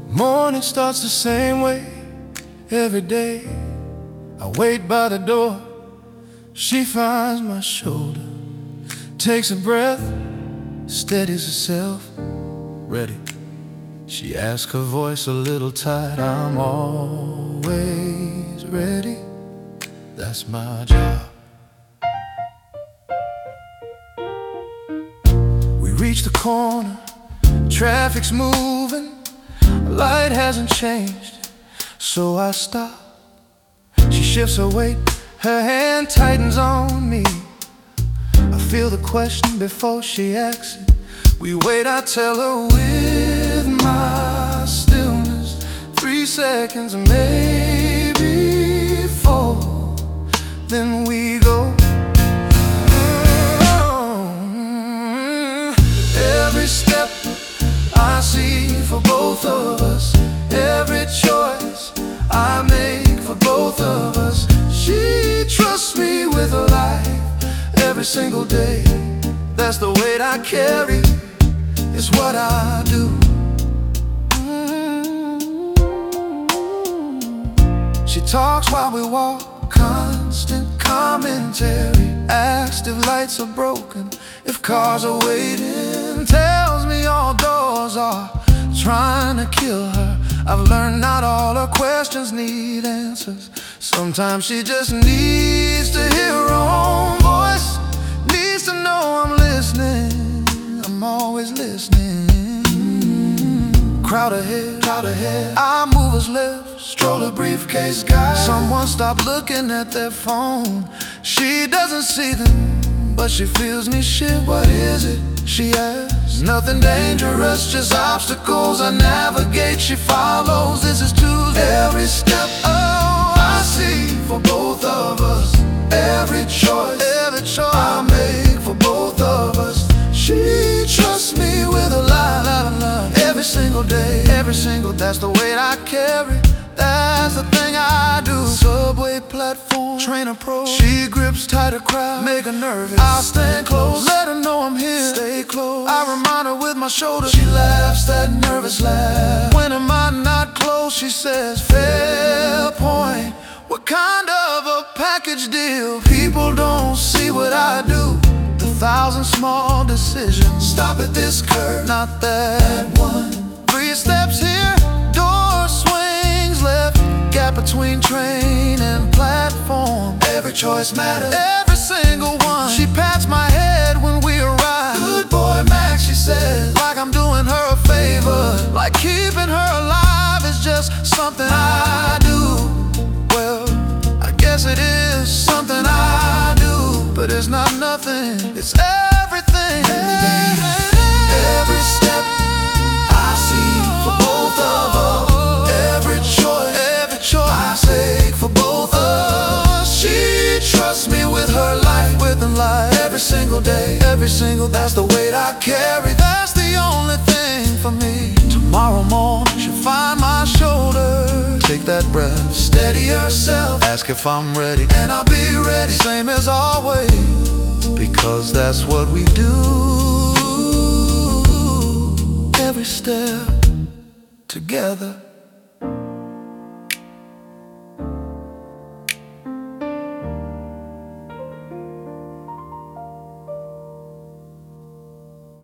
Morning starts the same way every day. I wait by the door. She finds my shoulder, takes a breath, steadies herself. Ready? She asks, her voice a little tight. I'm always ready. That's my job. We reach the corner, traffic's moving, light hasn't changed, so I stop. She shifts her weight, her hand tightens on me. I feel the question before she asks it. We wait, I tell her with my stillness, 3 seconds, maybe 4. Then we go. Every step I see for both of us, every choice I make for both of us. She trusts me with her life every single day. That's the weight I carry, it's what I do. She talks while we walk, constant commentary. Asks if lights are broken, if cars are waiting. Tells me all doors are trying to kill her. I've learned not all her questions need answers. Sometimes she just needs to hear her own voice. Needs to know I'm listening, I'm always listening. Crowd ahead, I move us left, stroller briefcase guy. Someone stop looking at their phone. She doesn't see them, but she feels me shift. What is it? She asks. Nothing dangerous, just obstacles I navigate. She follows. This is Tuesday. Every step, oh, I see for both of us. Every choice I make for both of us. She trusts me with a lot. Every single day, that's the weight I carry. That's the thing I do. Subway platform, train approach. She grips tighter, crowd, make her nervous. I'll stand close, let her know I'm here. Stay close, I remind her with my shoulder. She laughs that nervous laugh. When am I not close? She says, fair point. What kind of a package deal? People don't see what I do. The 1,000 small decisions. Stop at this curve, not that one. 3 steps here, door swings left. Gap between train and platform. Every choice matters, every single one. She pats my head when we arrive. Good boy, Max, she says, like I'm doing her a favor. Like keeping her alive is just something I do. Well, I guess it is something I do, but it's not nothing, it's everything. Every step I see for both of us. Every choice I take for both of us. She trusts me with her life, every single day, that's the weight I carry. That's the only thing for me. Tomorrow morning she'll find my shoulder. Take that breath, steady herself. Ask if I'm ready, and I'll be ready. Same as always, because that's what we do. Every step together.